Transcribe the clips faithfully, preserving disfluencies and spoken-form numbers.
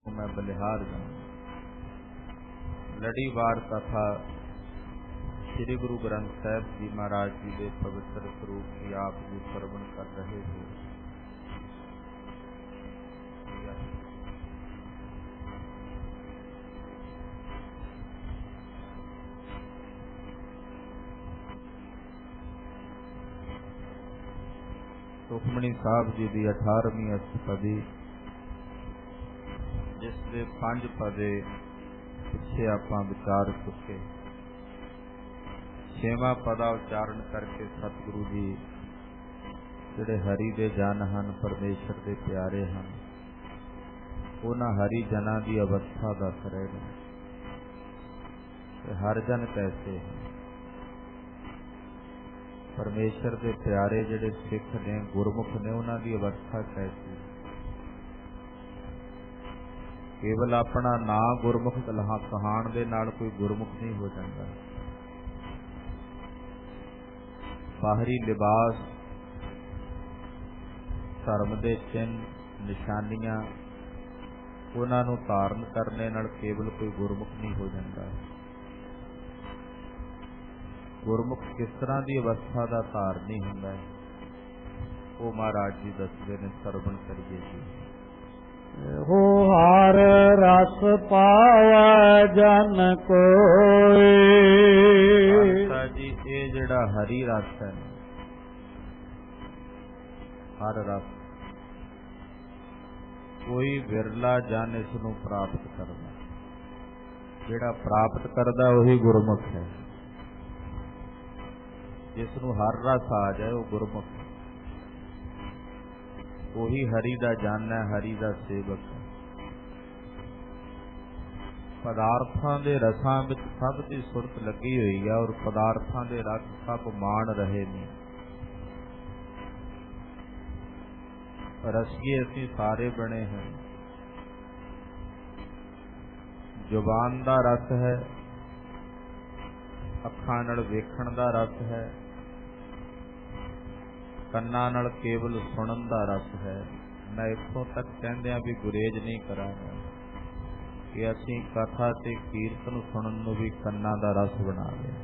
मैं बलिहार जाऊँ। लड़ी वार कथा श्री गुरु ग्रंथ साहिब जी महाराज जी के पवित्र स्वरूप की आप जी श्रवण कर रहे थे। सुखमणी साहब जी की अठारहवीं अष्टपदी जिसके पंज पदे पिछे आपां विचार चुके। छेवां पदा उच्चारण करके सतगुरु जी जिहड़े हरि दे जन हन, परमेश्वर दे प्यारे हन, उन्हां हरि जना की अवस्था दस रहे हैं। हर जन कैसे है? परमेश्वर के प्यारे जिहड़े सिख ने, गुरमुख ने, उन्हां की अवस्था कैसी? केवल अपना ना गुरमुख कहाण दे नाल कोई गुरमुख नहीं हो जाता। बाहरी लिबास, धर्म के चिन्ह निशानियां, उन्हां नूं धारण करने नाल केवल कोई गुरमुख नहीं हो जाता। गुरमुख किस तरह की अवस्था का धारनी हुंदा है, वो महाराज जी दसदे ने। सरवण करिए जी। हो हर रस पावै जन कोई। जी ये जिहड़ा हरि रस है, हर रस कोई विरला जन इसनूं प्राप्त करदा। जिहड़ा प्राप्त करदा वही गुरमुख है। जिसनूं हर रस आ जाए वो गुरमुख है। वही हरि दा जन है, हरि दा सेवक है। पदार्थां दे रसां विच सब दी सुरत लगी हुई है और पदार्थां दे रस सब मान रहे ने। रसिए असीं सारे बने हैं। जुबान दा रस है, अखां नाल वेखण दा रस है, कन्नां नाल केवल सुनन दा रस है। मैं इत्थों तक कहंदियां भी गुरेज नहीं करांगा कि असीं कथा ते कीर्तन सुनन नूं भी कन्नां दा रस बना लिया।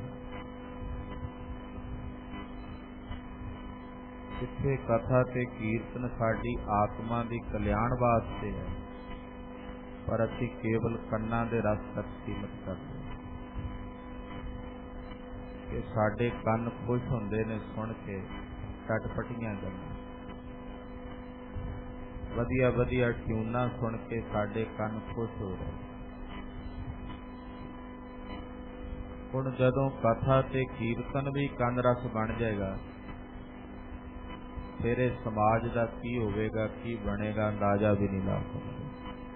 जिथे कथा ते कीर्तन साडी आत्मा दी कल्याण वास्ते है, पर असीं केवल कन्नां दे रस तक सीमित कर दिया कि साडे कंन खुश हुंदे ने सुन के चटपटियां गल्लां, वधिया वधिया ट्यूनां सुन के साडे कंन खुश हो रहे। हुण जदों कथा ते कीर्तन भी कंन रस बन जाएगा, फिर इस समाज का की होवेगा, की बनेगा, अंदाजा भी नहीं ला सकते।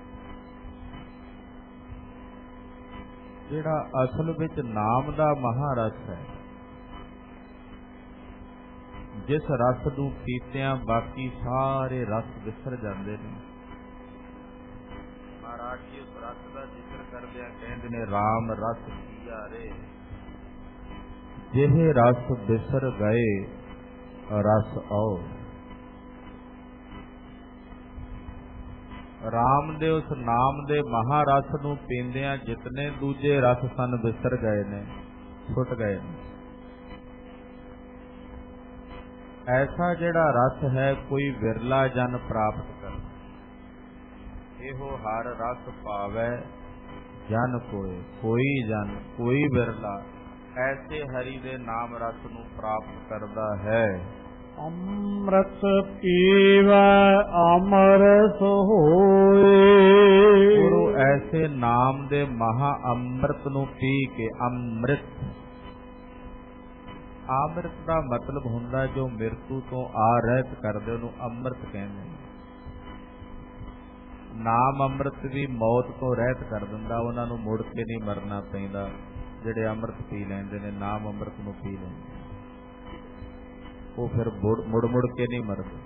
जिहड़ा असल विच नाम दा महारस है, जिस रस नूं पीतियां बाकी सारे रस विसर जाते हैं। महाराज जी उस रस का जिक्र करदिआं कहंदे ने, राम रस पिया रे जिहे रस विसर गए रस आओ। राम दे उस नाम दे महारस नूं पींदिआं जितने दूजे रस सन विसर गए ने, छुट गए ने। ऐसा जिहड़ा रस है कोई विरला जन प्राप्त कर। एहो हर रस पावै जन कोय, कोई जन कोई विरला ऐसे हरि दे नाम रस नूं प्राप्त करदा है। अमृत पीवै अमर सोए। गुरु ऐसे नाम दे महा अमृत नूं पी के, अमृत अमृत का मतलब हुंदा जो मृत्यु तो आ रहत करदे उहनूं अमृत कहंदे ने। नाम अमृत भी मौत तो रहत कर दिंदा, उहनां नूं मुड़ के नहीं मरना पैंदा। जिहड़े अमृत पी लैंदे ने, नाम अमृत नूं पी लैंदे, वो फिर मुड़ मुड़ के नहीं मरदे।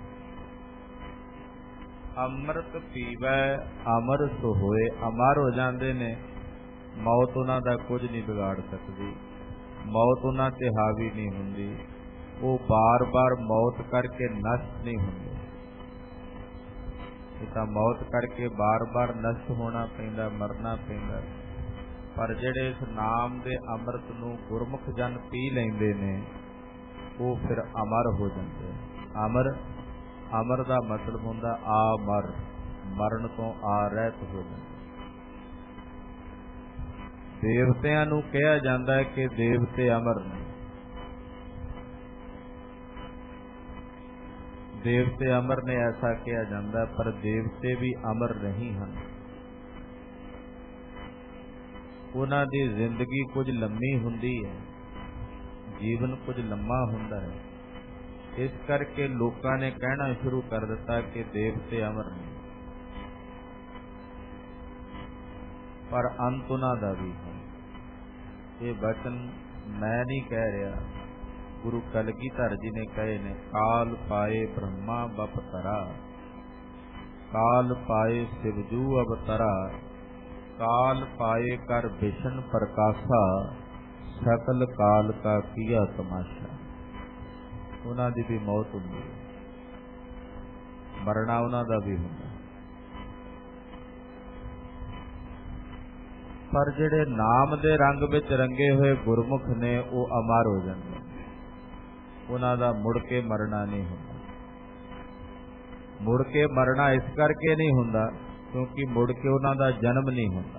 अमृत पीवै अमर सो होए, अमर हो जांदे ने। मौत उहनां दा कुछ नहीं बिगाड़ सकदी, मौत उन्हां ते हावी नहीं हुंदी। वो बार बार मौत करके नष्ट नहीं हुंदे। ਇਹ ਤਾਂ ਮੌਤ ਕਰਕੇ ਬਾਰ ਬਾਰ ਨਸ਼ਟ ਹੋਣਾ ਪੈਂਦਾ, ਮਰਨਾ ਪੈਂਦਾ। ਪਰ ਜਿਹੜੇ ਇਸ ਨਾਮ ਦੇ ਅੰਮ੍ਰਿਤ ਨੂੰ ਗੁਰਮੁਖ ਜਨ ਪੀ ਲੈਂਦੇ ਨੇ ਉਹ ਫਿਰ ਅਮਰ ਹੋ ਜਾਂਦੇ। ਅਮਰ ਅਮਰ ਦਾ ਮਤਲਬ ਹੁੰਦਾ ਆਮਰ, ਮਰਨ ਤੋਂ ਆ ਰਹਿਤ ਹੋ ਜਾਂਦੇ। ਦੇਵਤਿਆਂ ਨੂੰ ਕਿਹਾ ਜਾਂਦਾ ਹੈ ਕਿ ਦੇਵਤੇ ਅਮਰ ਨੇ, ਦੇਵਤੇ ਅਮਰ ਨੇ ਐਸਾ ਕਿਹਾ ਜਾਂਦਾ, ਪਰ ਦੇਵਤੇ ਵੀ ਅਮਰ ਨਹੀਂ ਹਨ। ਉਹਨਾਂ ਦੀ ਜ਼ਿੰਦਗੀ ਕੁਝ ਲੰਮੀ ਹੁੰਦੀ ਹੈ, ਜੀਵਨ ਕੁਝ ਲੰਮਾ ਹੁੰਦਾ ਹੈ। ਇਸ ਕਰਕੇ ਲੋਕਾਂ ਨੇ ਕਹਿਣਾ ਸ਼ੁਰੂ ਕਰ ਦਿੱਤਾ ਕਿ ਦੇਵਤੇ ਅਮਰ ਨੇ, ਪਰ ਅੰਤ ਉਹਨਾਂ ਦਾ ਵੀ ਹੈ। ਇਹ ਬਚਨ ਮੈਂ ਨਹੀਂ ਕਹਿ ਰਿਹਾ, ਗੁਰੂ ਕਲਗੀਧਰ ਜੀ ਨੇ ਕਹੇ ਨੇ। ਕਾਲ ਪਾਏ ਬ੍ਰਹਮਾ ਬਪਤਰਾ, ਕਾਲ ਪਾਏ ਸਿਵਜੂ ਅਵਤਰਾ, ਕਾਲ ਪਾਏ ਕਰ ਵਿਸ਼ਨ ਪ੍ਰਕਾਸ਼ਾ, ਸਕਲ ਕਾਲ ਕਾ ਕੀਆ ਤਮਾਸ਼ਾ। ਉਹਨਾਂ ਦੀ ਵੀ ਮੌਤ ਹੁੰਦੀ ਹੈ, ਮਰਨਾ ਉਹਨਾਂ ਦਾ ਵੀ ਹੁੰਦਾ। ਪਰ ਜਿਹੜੇ ਨਾਮ ਦੇ ਰੰਗ ਵਿੱਚ ਰੰਗੇ ਹੋਏ ਗੁਰਮੁਖ ਨੇ ਉਹ ਅਮਰ ਹੋ ਜਾਂਦੇ, ਉਹਨਾਂ ਦਾ ਮੁੜ ਕੇ ਮਰਨਾ ਨਹੀਂ ਹੁੰਦਾ। ਮੁੜ ਕੇ ਮਰਨਾ ਇਸ ਕਰਕੇ ਨਹੀਂ ਹੁੰਦਾ ਕਿਉਂਕਿ ਮੁੜ ਕੇ ਉਹਨਾਂ ਦਾ ਜਨਮ ਨਹੀਂ ਹੁੰਦਾ।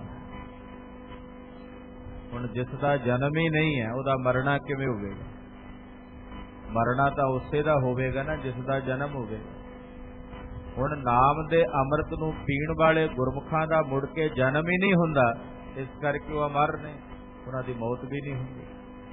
ਹੁਣ ਜਿਸ ਦਾ ਜਨਮ ਹੀ ਨਹੀਂ ਹੈ ਉਹਦਾ ਮਰਨਾ ਕਿਵੇਂ ਹੋਵੇਗਾ? ਮਰਨਾ ਤਾਂ ਉਸੇ ਦਾ ਹੋਵੇਗਾ ਨਾ ਜਿਸ ਦਾ ਜਨਮ ਹੋਵੇਗਾ। ਹੁਣ ਨਾਮ ਦੇ ਅੰਮ੍ਰਿਤ ਨੂੰ ਪੀਣ ਵਾਲੇ ਗੁਰਮੁਖਾਂ ਦਾ ਮੁੜ ਕੇ ਜਨਮ ਹੀ ਨਹੀਂ ਹੁੰਦਾ, ਇਸ ਕਰਕੇ ਉਹ ਅਮਰ ਨੇ, ਉਹਨਾਂ ਦੀ ਮੌਤ ਵੀ ਨਹੀਂ ਹੁੰਦੀ।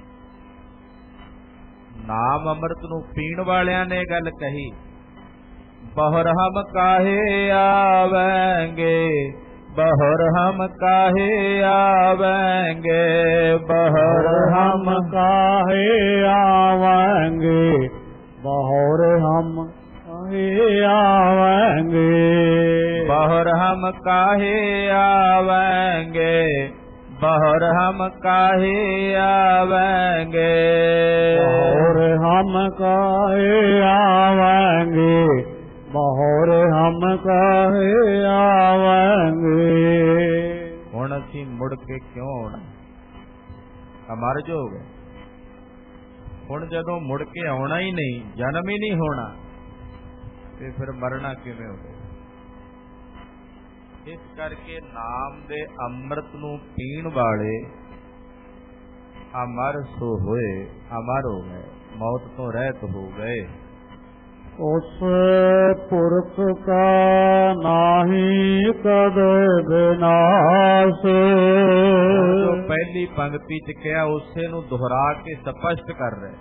ਨਾਮ ਅੰਮ੍ਰਿਤ ਨੂੰ ਪੀਣ ਵਾਲਿਆਂ ਨੇ ਗੱਲ ਕਹੀ, ਬਹੁਰ ਹਮ ਕਾਹੇ ਆਵੇਂਗੇ, ਬਹੁਰ ਹਮ ਕਾਹੇ ਆਵੇਂਗੇ, ਬਹੁਰ ਹਮ ਕਾਹੇ ਆਵੇਂਗੇ, ਬਹੁਰ ਹਮ ਕਾਹੇ ਆਵੇਂਗੇ, बहुर हम काहे आवेंगे, बहुर हम काहे आवेंगे, बहुर हम काहे आवेंगे, बहुर हम काहे आवेंगे। ਹੁਣ ਅਸੀਂ ਮੁੜ ਕੇ ਕਿਉਂ ਆਉਣਾ? ਅਮਰ ਜੋ ਹੋ ਗਏ। ਹੁਣ ਜਦੋਂ ਮੁੜ ਕੇ ਆਉਣਾ ਹੀ ਨਹੀਂ, ਜਨਮ ਹੀ ਨਹੀਂ ਹੋਣਾ, ਤੇ ਫਿਰ ਮਰਨਾ ਕਿਵੇਂ ਹੋਵੇ? ਇਸ ਕਰਕੇ ਨਾਮ ਦੇ ਅੰਮ੍ਰਿਤ ਨੂੰ ਪੀਣ ਵਾਲੇ ਅਮਰ ਸੋ ਹੋਏ, ਅਮਰ ਹੋ ਗਏ, ਮੌਤ ਤੋਂ ਰਹਿਤ ਹੋ ਗਏ। ਉਸ ਪੁਰਖ ਕਾ ਨਾਹੀ ਕਦੇ ਵਿਨਾਸ਼, ਜੋ ਪਹਿਲੀ ਪੰਕਤੀ ਚ ਕਿਹਾ ਉਸੇ ਨੂੰ ਦੁਹਰਾ ਕੇ ਸਪਸ਼ਟ ਕਰ ਰਹੇ।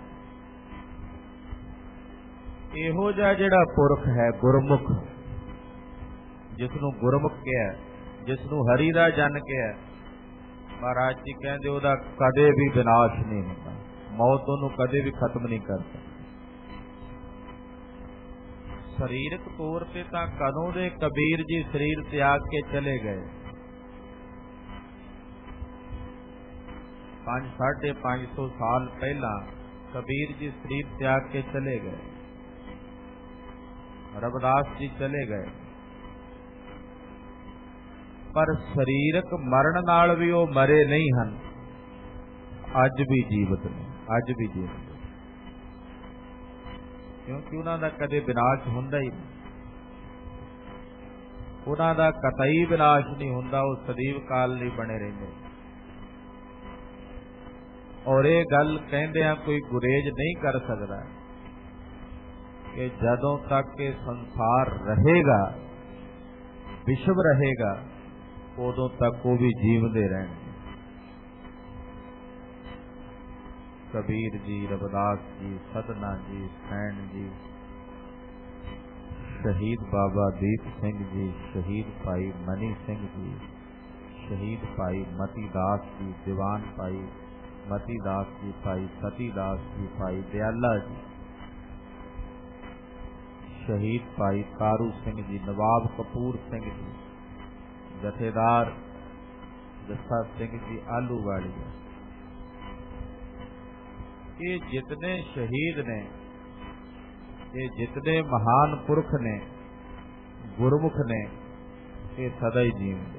ਇਹੋ ਜਿਹਾ ਜਿਹੜਾ ਪੁਰਖ ਹੈ ਗੁਰਮੁਖ, ਜਿਸ ਨੂੰ ਗੁਰਮੁਖ ਕਿਹਾ, ਜਿਸ ਨੂੰ ਹਰੀ ਦਾ ਜਨ ਕਿਹਾ, ਮਹਾਰਾਜ ਜੀ ਕਹਿੰਦੇ ਉਹਦਾ ਕਦੇ ਵੀ ਵਿਨਾਸ਼ ਨਹੀਂ ਹੁੰਦਾ, ਮੌਤ ਉਹਨੂੰ ਕਦੇ ਵੀ ਖਤਮ ਨਹੀਂ ਕਰ ਸਕਦੀ। ਸਰੀਰਕ ਤੌਰ ਤੇ ਤਾਂ ਕਦੋਂ ਦੇ ਕਬੀਰ ਜੀ ਸਰੀਰ ਤਿਆਗ ਕੇ ਚਲੇ ਗਏ, ਪੰਜ ਸਾਢੇ ਪੰਜ ਸੌ ਸਾਲ ਪਹਿਲਾਂ ਕਬੀਰ ਜੀ ਸਰੀਰ ਤਿਆਗ ਕੇ ਚਲੇ ਗਏ, ਰਵਿਦਾਸ ਜੀ ਚਲੇ ਗਏ। ਪਰ ਸਰੀਰਕ ਮਰਨ ਨਾਲ ਵੀ ਉਹ ਮਰੇ ਨਹੀਂ ਹਨ, ਅੱਜ ਵੀ ਜੀਵਤ ਨੇ, ਅੱਜ ਵੀ ਜੀਵਤ, ਕਿਉਂਕਿ ਉਹਨਾਂ ਦਾ ਕਦੇ ਵਿਨਾਸ਼ ਹੁੰਦਾ ਹੀ ਨਹੀਂ, ਉਹਨਾਂ ਦਾ ਕਤਈ ਵਿਨਾਸ਼ ਨਹੀਂ ਹੁੰਦਾ, ਉਹ ਸਦੀਵ ਕਾਲ ਲਈ ਬਣੇ ਰਹਿੰਦੇ। ਔਰ ਇਹ ਗੱਲ ਕਹਿੰਦਿਆਂ ਕੋਈ ਗੁਰੇਜ਼ ਨਹੀਂ ਕਰ ਸਕਦਾ ਕਿ ਜਦੋਂ ਤੱਕ ਇਹ ਸੰਸਾਰ ਰਹੇਗਾ, ਵਿਸ਼ਵ ਰਹੇਗਾ, ਉਦੋਂ ਤੱਕ ਉਹ ਵੀ ਜੀਵਦੇ ਰਹਿਣਗੇ। ਕਬੀਰ ਜੀ, ਰਵਿਦਾਸ ਜੀ, ਸਤਨਾ ਜੀ, ਸੈਣ ਜੀ, ਸ਼ਹੀਦ ਬਾਬਾ ਦੀਪ ਸਿੰਘ ਜੀ, ਸ਼ਹੀਦ ਭਾਈ ਮਨੀ ਸਿੰਘ ਜੀ, ਸ਼ਹੀਦ ਭਾਈ ਮਤੀ ਦਾਸ ਜੀ, ਦੀਵਾਨ ਭਾਈ ਮਤੀ ਦਾਸ ਜੀ, ਭਾਈ ਸਤੀ ਦਾਸ ਜੀ, ਭਾਈ ਦਿਆਲਾ ਜੀ, ਸ਼ਹੀਦ ਭਾਈ ਕਾਰੂ ਸਿੰਘ ਜੀ, ਨਵਾਬ ਕਪੂਰ ਸਿੰਘ ਜੀ, ਜਥੇਦਾਰ ਜੱਸਾ ਸਿੰਘ ਜੀ ਆਲੂਵਾਲੀ, ਇਹ ਜਿਤਨੇ ਸ਼ਹੀਦ ਨੇ, ਇਹ ਜਿਤਨੇ ਮਹਾਨ ਪੁਰਖ ਨੇ, ਗੁਰਮੁਖ ਨੇ ਇਹ ਸਦਾ ਹੀ ਜੀਵਦੇ,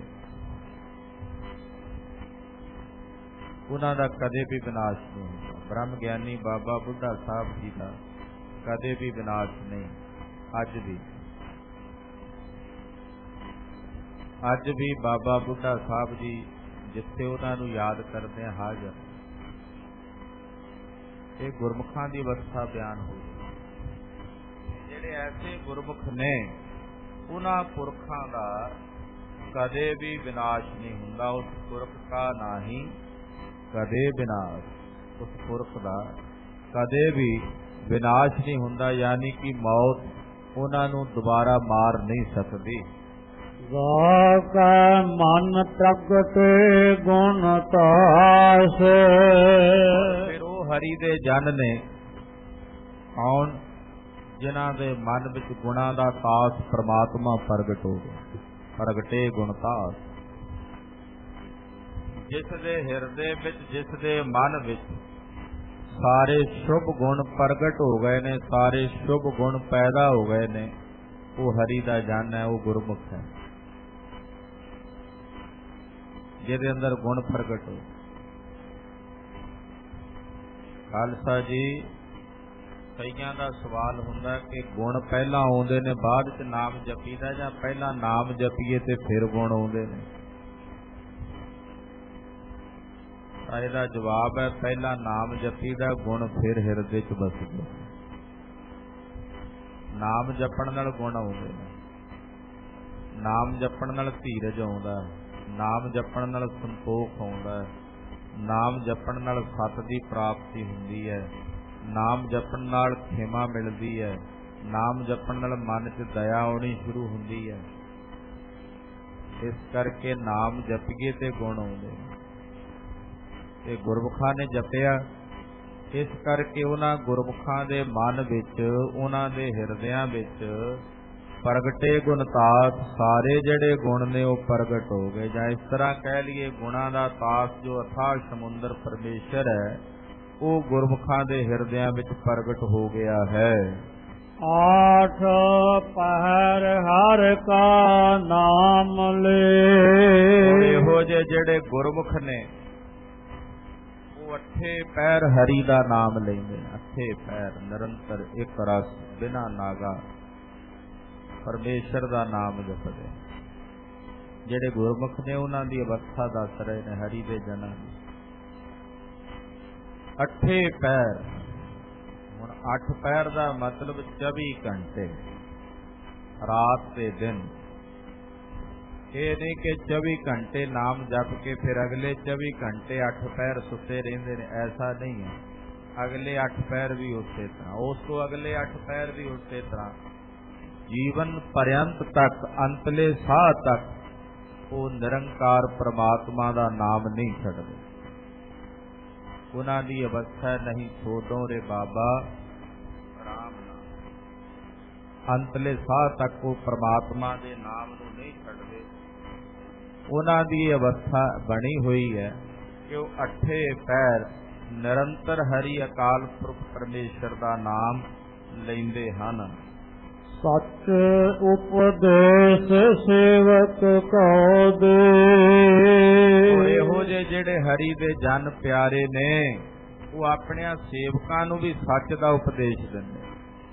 ਉਹਨਾਂ ਦਾ ਕਦੇ ਵੀ ਵਿਨਾਸ਼ ਨਹੀਂ ਹੁੰਦਾ। ਬ੍ਰਹਮ ਗਿਆਨੀ ਬਾਬਾ ਬੁੱਢਾ ਸਾਹਿਬ ਜੀ ਦਾ ਕਦੇ ਵੀ ਵਿਨਾਸ਼ ਨਹੀਂ। ਅੱਜ ਵੀ ਅੱਜ ਵੀ ਬਾਬਾ ਬੁੱਢਾ ਸਾਹਿਬ ਜੀ ਜਿੱਥੇ ਉਹਨਾਂ ਨੂੰ ਯਾਦ ਕਰਦੇ ਆ ਹਾਜ਼ਰ। ਇਹ ਗੁਰਮੁਖਾਂ ਦੀ ਅਵਸਥਾ ਬਿਆਨ ਹੋਈ। ਜਿਹੜੇ ਐਸੇ ਗੁਰਮੁਖ ਨੇ ਉਹਨਾਂ ਪੁਰਖਾਂ ਦਾ ਕਦੇ ਵੀ ਵਿਨਾਸ਼ ਨਹੀਂ ਹੁੰਦਾ। ਉਸ ਪੁਰਖ ਦਾ ਨਾਹੀਂ ਕਦੇ ਵਿਨਾਸ਼, ਉਸ ਪੁਰਖ ਦਾ ਕਦੇ ਵੀ ਵਿਨਾਸ਼ ਨਹੀਂ ਹੁੰਦਾ, ਯਾਨੀ ਕਿ ਮੌਤ ਉਹਨਾਂ ਨੂੰ ਦੁਬਾਰਾ ਮਾਰ ਨਹੀਂ ਸਕਦੀ। ਗਾ ਕੈ ਮਨ ਪ੍ਰਗਟੇ ਗੁਣ ਤਾਸ। ਫਿਰ ਉਹ ਹਰੀ ਦੇ ਜਨ ਨੇ ਕੌਣ? ਜਿਨ੍ਹਾਂ ਦੇ ਮਨ ਵਿੱਚ ਗੁਣਾਂ ਦਾ ਤਾਸ ਪ੍ਰਮਾਤਮਾ ਪ੍ਰਗਟ ਹੋ ਗਿਆ। ਪ੍ਰਗਟੇ ਗੁਣ ਤਾਸ, ਜਿਸ ਦੇ ਹਿਰਦੇ ਵਿੱਚ, ਜਿਸ ਦੇ ਮਨ ਵਿੱਚ ਸਾਰੇ ਸ਼ੁਭ ਗੁਣ ਪ੍ਰਗਟ ਹੋ ਗਏ ਨੇ, ਸਾਰੇ ਸ਼ੁਭ ਗੁਣ ਪੈਦਾ ਹੋ ਗਏ ਨੇ, ਉਹ ਹਰੀ ਦਾ ਜਨ ਹੈ, ਉਹ ਗੁਰਮੁਖ ਹੈ, ਜਿਹਦੇ ਅੰਦਰ ਗੁਣ ਪ੍ਰਗਟ ਹੋ। ਖਾਲਸਾ ਜੀ, ਕਈਆਂ ਦਾ ਸਵਾਲ ਹੁੰਦਾ ਕਿ ਗੁਣ ਪਹਿਲਾਂ ਆਉਂਦੇ ਨੇ ਬਾਅਦ ਚ ਨਾਮ ਜਪੀਦਾ, ਜਾਂ ਪਹਿਲਾਂ ਨਾਮ ਜਪੀਏ ਤੇ ਫਿਰ ਗੁਣ ਆਉਂਦੇ ਨੇ? ਇਹਦਾ ਜਵਾਬ ਹੈ, ਪਹਿਲਾਂ ਨਾਮ ਜਪੀਦਾ, ਗੁਣ ਫਿਰ ਹਿਰਦੇ ਚ ਵਸਦੇ। ਨਾਮ ਜਪਣ ਨਾਲ ਗੁਣ ਆਉਂਦੇ ਨੇ, ਨਾਮ ਜਪਣ ਨਾਲ ਧੀਰਜ ਆਉਂਦਾ, ਨਾਮ ਜਪਣ ਨਾਲ ਸੰਤੋਖ ਆਉਂਦਾ, ਨਾਮ ਜਪਣ ਨਾਲ ਸਤ ਦੀ ਪ੍ਰਾਪਤੀ ਹੁੰਦੀ ਹੈ, ਨਾਮ ਜਪਣ ਨਾਲ ਖਿਮਾ ਮਿਲਦੀ ਹੈ, ਨਾਮ ਜਪਣ ਨਾਲ ਮਨ ਚ ਦਇਆ ਆਉਣੀ ਸ਼ੁਰੂ ਹੁੰਦੀ ਹੈ। ਇਸ ਕਰਕੇ ਨਾਮ ਜਪੀਏ ਤੇ ਗੁਣ ਆਉਂਦੇ ਨੇ। ਇਹ ਗੁਰਮੁਖਾਂ ਨੇ ਜਪਿਆ, ਇਸ ਕਰਕੇ ਉਹਨਾਂ ਗੁਰਮੁਖਾਂ ਦੇ ਮਨ ਵਿੱਚ, ਉਹਨਾਂ ਦੇ ਹਿਰਦਿਆਂ ਵਿੱਚ ਪ੍ਰਗਟੇ ਗੁਣ ਤਾਸ, ਸਾਰੇ ਜਿਹੜੇ ਗੁਣ ਨੇ ਉਹ ਪ੍ਰਗਟ ਹੋ ਗਏ। ਜਾਂ ਇਸ ਤਰ੍ਹਾਂ ਕਹਿ ਲਈਏ, ਗੁਣਾਂ ਦਾ ਤਾਸ ਜੋ ਅਥਾਹ ਸਮੁੰਦਰ ਪਰਮੇਸ਼ਰ ਹੈ, ਉਹ ਗੁਰਮੁਖਾਂ ਦੇ ਹਿਰਦਿਆਂ ਵਿੱਚ ਪ੍ਰਗਟ ਹੋ ਗਿਆ ਹੈ। ਆਠ ਪਹਿਰ ਹਰ ਕਾ ਨਾਮ ਲੈ। ਇਹੋ ਜਿਹੇ ਜਿਹੜੇ ਗੁਰਮੁਖ ਨੇ ਉਹ ਅੱਠੇ ਪੈਰ ਹਰੀ ਦਾ ਨਾਮ ਲੈਂਦੇ ਨੇ। ਅੱਠੇ ਪੈਰ ਨਿਰੰਤਰ ਇੱਕ ਰਸ ਬਿਨਾਂ ਨਾਗਾ ਪਰਮੇਸ਼ਰ ਦਾ ਨਾਮ ਜਪਦੇ। ਜਿਹੜੇ ਗੁਰਮੁਖ ਨੇ ਉਹਨਾਂ ਦੀ ਅਵਸਥਾ ਦੱਸ ਰਹੇ ਨੇ ਹਰੀ ਦੇ ਜਨਾਂ ਦੀ। ਅੱਠੇ ਪੈਰ, ਹੁਣ ਅੱਠ ਪੈਰ ਦਾ ਮਤਲਬ ਚੌਵੀ ਘੰਟੇ, ਰਾਤ ਤੇ ਦਿਨ। ਇਹ ਨਹੀਂ ਕਿ ਚੌਵੀ ਘੰਟੇ ਨਾਮ ਜਪ ਕੇ ਫਿਰ ਅਗਲੇ ਚੌਵੀ ਘੰਟੇ ਅੱਠ ਪੈਰ ਸੁੱਤੇ ਰਹਿੰਦੇ ਨੇ, ਐਸਾ ਨਹੀਂ ਹੈ। ਅਗਲੇ ਅੱਠ ਪੈਰ ਵੀ ਉਸੇ ਤਰ੍ਹਾਂ, ਉਸ ਤੋਂ ਅਗਲੇ ਅੱਠ ਪੈਰ ਵੀ ਉਸੇ ਤਰ੍ਹਾਂ, ਜੀਵਨ ਪਰਯੰਤ ਤੱਕ, ਅੰਤਲੇ ਸਾਹ ਤੱਕ ਉਹ ਨਿਰੰਕਾਰ ਪ੍ਰਮਾਤਮਾ ਦਾ ਨਾਮ ਨਹੀਂ ਛੱਡਦੇ। ਉਹਨਾਂ ਦੀ ਅਵਸਥਾ ਨਹੀਂ ਛੋੜੋ ਰੇ ਬਾਬਾ ਰਾਮ ਨਾਮ। ਅੰਤਲੇ ਸਾਹ ਤੱਕ ਉਹ ਪ੍ਰਮਾਤਮਾ ਦੇ ਨਾਮ ਨੂੰ ਨਹੀਂ ਛੱਡਦੇ। ਉਹਨਾਂ ਦੀ ਅਵਸਥਾ ਬਣੀ ਹੋਈ ਹੈ ਕਿ ਉਹ ਅੱਠੇ ਪੈਰ ਨਿਰੰਤਰ ਹਰੀ ਅਕਾਲ ਪੁਰਖ ਪਰਮੇਸ਼ਰ ਦਾ ਨਾਮ ਲੈਂਦੇ ਹਨ। ਸੱਚ ਉਪਦੇਸ਼ ਸੇਵਕ ਕਉ ਦੇ। ਇਹੋ ਜਿਹੇ ਜਿਹੜੇ ਹਰੀ ਦੇ ਜਨ ਪਿਆਰੇ ਨੇ, ਉਹ ਆਪਣੇ ਸੇਵਕਾਂ ਨੂੰ ਵੀ ਸੱਚ ਦਾ ਉਪਦੇਸ਼ ਦਿੰਦੇ।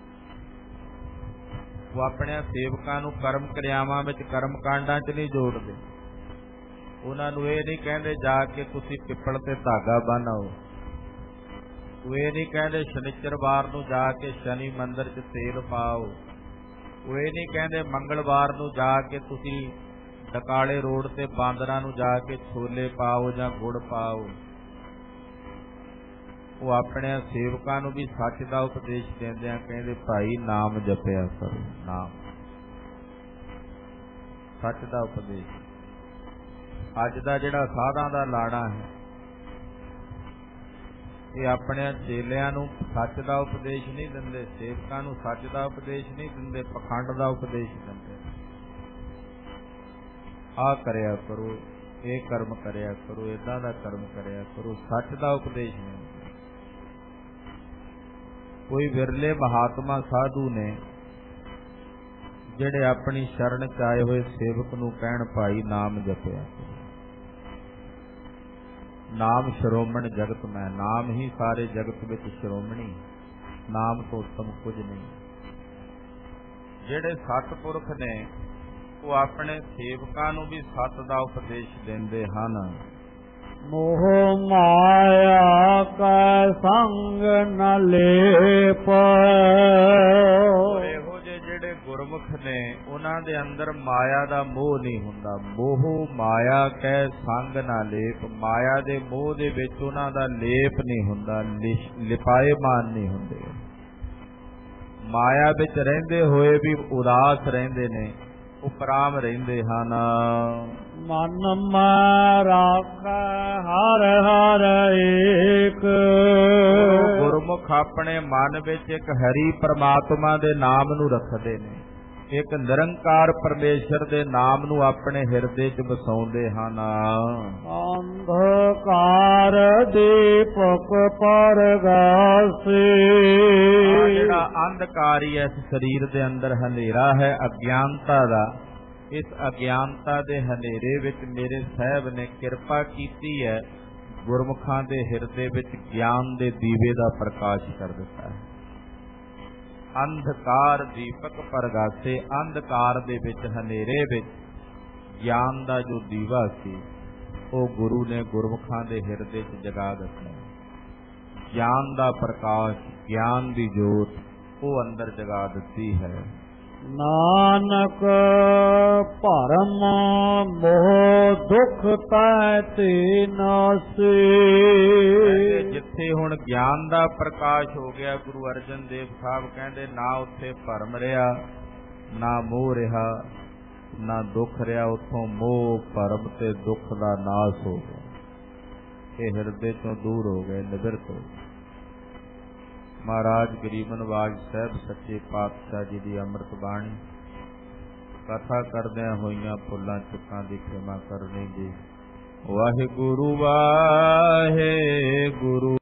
ਉਹ ਆਪਣੇ ਸੇਵਕਾਂ ਨੂੰ ਕਰਮ ਕਿਰਿਆਵਾਂ ਵਿੱਚ, ਕਰਮ ਕਾਂਡਾਂ ਚ ਨਹੀਂ ਜੋੜਦੇ। ਉਹਨਾਂ ਨੂੰ ਇਹ ਨਹੀਂ ਕਹਿੰਦੇ ਜਾ ਕੇ ਤੁਸੀਂ ਪਿੱਪਲ ਤੇ ਧਾਗਾ ਬੰਨ੍ਹੋ। ਉਹ ਇਹ ਨਹੀਂ ਕਹਿੰਦੇ ਸ਼ਨੀਚਰਵਾਰ ਨੂੰ ਜਾ ਕੇ ਸ਼ਨੀ ਮੰਦਿਰ ਚ ਤੇਲ ਪਾਓ। ਉਹ ਇਹ ਨਹੀਂ ਕਹਿੰਦੇ ਮੰਗਲਵਾਰ ਨੂੰ ਜਾ ਕੇ ਤੁਸੀਂ ਡਕਾਲੇ ਰੋਡ ਤੇ ਬਾਂਦਰਾਂ ਨੂੰ ਜਾ ਕੇ ਛੋਲੇ ਪਾਓ ਜਾਂ ਗੁੜ ਪਾਓ। ਉਹ ਆਪਣੇ ਸੇਵਕਾਂ ਨੂੰ ਵੀ ਸੱਚ ਦਾ ਉਪਦੇਸ਼ ਦਿੰਦੇ ਆ, ਕਹਿੰਦੇ ਭਾਈ ਨਾਮ ਜਪਿਆ ਕਰੋ, ਨਾਮ, ਸੱਚ ਦਾ ਉਪਦੇਸ਼। ਅੱਜ ਦਾ ਜਿਹੜਾ ਸਾਧਾਂ ਦਾ ਲਾੜਾ ਹੈ, ਇਹ ਆਪਣੇ ਚੇਲਿਆਂ ਨੂੰ ਸੱਚ ਦਾ ਉਪਦੇਸ਼ ਨਹੀਂ ਦਿੰਦੇ, ਸੇਵਕਾਂ ਨੂੰ ਸੱਚ ਦਾ ਉਪਦੇਸ਼ ਨਹੀਂ ਦਿੰਦੇ, ਪਖੰਡ ਦਾ ਉਪਦੇਸ਼ ਦਿੰਦੇ। ਆਹ ਕਰਿਆ ਕਰੋ, ਇਹ ਕਰਮ ਕਰਿਆ ਕਰੋ, ਏਦਾਂ ਦਾ ਕਰਮ ਕਰਿਆ ਕਰੋ, ਸੱਚ ਦਾ ਉਪਦੇਸ਼ ਨਹੀਂ। ਕੋਈ ਵਿਰਲੇ ਮਹਾਤਮਾ ਸਾਧੂ ਨੇ ਜਿਹੜੇ ਆਪਣੀ ਸ਼ਰਨ ਚ ਆਏ ਹੋਏ ਸੇਵਕ ਨੂੰ ਕਹਿਣ ਭਾਈ ਨਾਮ ਜਪਿਆ। ਨਾਮ ਸ਼੍ਰੋਮਣ ਜਗਤ ਮੈਂ, ਨਾਮ ਹੀ ਸਾਰੇ ਜਗਤ ਵਿੱਚ ਸ਼੍ਰੋਮਣੀ, ਨਾਮ ਤੋਂ ਉੱਤਮ ਕੁਝ ਨਹੀਂ। ਜਿਹੜੇ ਸਤਿਪੁਰਖ ਨੇ ਉਹ ਆਪਣੇ ਸੇਵਕਾਂ ਨੂੰ ਵੀ ਸਤ ਦਾ ਉਪਦੇਸ਼ ਦਿੰਦੇ ਹਨ। ਮੋਹ ਮਾਇਆ ਕਾ ਸੰਗ ਨ ਲੇਪ। ਇਹੋ ਜਿਹੇ ਜਿਹੜੇ ਗੁਰਮੁਖ ਨੇ ਉਹਨਾਂ ਦੇ ਅੰਦਰ ਮਾਇਆ ਦਾ ਮੋਹ ਨਹੀਂ ਹੁੰਦਾ। ਮੋਹ ਮਾਇਆ ਕੈ ਸੰਗ ਨਾ ਲੇਪ, ਮਾਇਆ ਦੇ ਮੋਹ ਦੇ ਵਿੱਚ ਉਹਨਾਂ ਦਾ ਲੇਪ ਨਹੀਂ ਹੁੰਦਾ, ਲਿਪਾਏਮਾਨ ਨਹੀਂ ਹੁੰਦੇ। ਮਾਇਆ ਵਿੱਚ ਰਹਿੰਦੇ ਹੋਏ ਵੀ ਉਦਾਸ ਰਹਿੰਦੇ ਨੇ, ਉਪਰਾਮ ਰਹਿੰਦੇ ਹਨ। ਮਨ ਮੈਂ ਰਾਖੈ ਹਰ ਹਰ ਏਕ। ਗੁਰਮੁਖ ਆਪਣੇ ਮਨ ਵਿੱਚ ਇੱਕ ਹਰੀ ਪ੍ਰਮਾਤਮਾ ਦੇ ਨਾਮ ਨੂੰ ਰੱਖਦੇ ਨੇ, ਇੱਕ ਨਿਰੰਕਾਰ ਪਰਮੇਸ਼ਰ ਦੇ ਨਾਮ ਨੂੰ ਆਪਣੇ ਹਿਰਦੇ ਚ ਵਸਾਉਂਦੇ ਹਨ। ਅੰਧਕਾਰ ਦੀਪਕ ਪਰਗਾਸੇ। ਜਿਹੜਾ ਅੰਧਕਾਰ ਹੀ ਇਸ ਸਰੀਰ ਦੇ ਅੰਦਰ ਹਨੇਰਾ ਹੈ ਅਗਿਆਨਤਾ ਦਾ, ਇਸ ਅਗਿਆਨਤਾ ਦੇ ਹਨੇਰੇ ਵਿੱਚ ਮੇਰੇ ਸਾਹਿਬ ਨੇ ਕਿਰਪਾ ਕੀਤੀ ਹੈ, ਗੁਰਮੁਖਾਂ ਦੇ ਹਿਰਦੇ ਵਿੱਚ ਗਿਆਨ ਦੇ ਦੀਵੇ ਦਾ ਪ੍ਰਕਾਸ਼ ਕਰ ਦਿੱਤਾ ਹੈ। ਅੰਧਕਾਰ ਦੀਪਕ ਪਰਗਾਸੇ, ਅੰਧਕਾਰ ਦੇ ਵਿੱਚ ਹਨੇਰੇ ਵਿੱਚ ਗਿਆਨ ਦਾ ਜੋ ਦੀਵਾ ਸੀ ਉਹ ਗੁਰੂ ਨੇ ਗੁਰਮੁਖਾਂ ਦੇ ਹਿਰਦੇ ਚ ਜਗਾ ਦਿੱਤਾ। ਗਿਆਨ ਦਾ ਪ੍ਰਕਾਸ਼, ਗਿਆਨ ਦੀ ਜੋਤ ਉਹ ਅੰਦਰ ਜਗਾ ਦਿੱਤੀ ਹੈ। ਨਾਨਕ ਭਰਮ ਮੋਹ ਦੁਖ ਤੈ ਤੇ ਨਾਸੇ। ਜਿੱਥੇ ਹੁਣ ਗਿਆਨ ਦਾ ਪ੍ਰਕਾਸ਼ ਹੋ ਗਿਆ, ਗੁਰੂ ਅਰਜਨ ਦੇਵ ਸਾਹਿਬ ਕਹਿੰਦੇ ਨਾ ਉੱਥੇ ਭਰਮ ਰਿਹਾ, ਨਾ ਮੋਹ ਰਿਹਾ, ਨਾ ਦੁੱਖ ਰਿਹਾ। ਉੱਥੋਂ ਮੋਹ ਭਰਮ ਤੇ ਦੁੱਖ ਦਾ ਨਾਸ ਹੋ ਗਿਆ, ਇਹ ਹਿਰਦੇ ਤੋਂ ਦੂਰ ਹੋ ਗਏ, ਨਿਵਰਤ ਹੋ ਗਏ। ਮਹਾਰਾਜ ਗਰੀਬ ਨਿਵਾਜ ਸਾਹਿਬ ਸੱਚੇ ਪਾਤਸ਼ਾਹ ਜੀ ਦੀ ਅੰਮ੍ਰਿਤ ਬਾਣੀ ਕਥਾ ਕਰਦਿਆਂ ਹੋਈਆਂ ਭੁੱਲਾਂ ਚੁੱਕਾਂ ਦੀ ਖਿਮਾ ਕਰਨੀ ਜੀ। ਵਾਹਿਗੁਰੂ ਵਾਹਿਗੁਰੂ